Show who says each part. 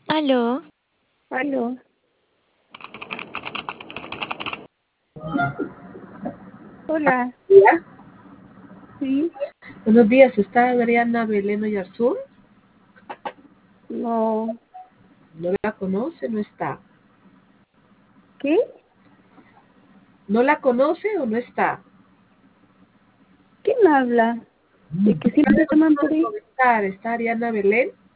Speaker 1: Aló,
Speaker 2: Aló, hola,
Speaker 3: Días.
Speaker 2: sí,
Speaker 3: Buenos días, ¿está Adriana Belén Oyarzún?
Speaker 2: no,
Speaker 3: ¿No la conoce? ¿No está?
Speaker 2: ¿qué?
Speaker 3: ¿No la conoce o no está?
Speaker 2: ¿Quién habla? ¿De que siempre
Speaker 3: Acá
Speaker 2: llaman por ahí?
Speaker 3: está Ariana Belén.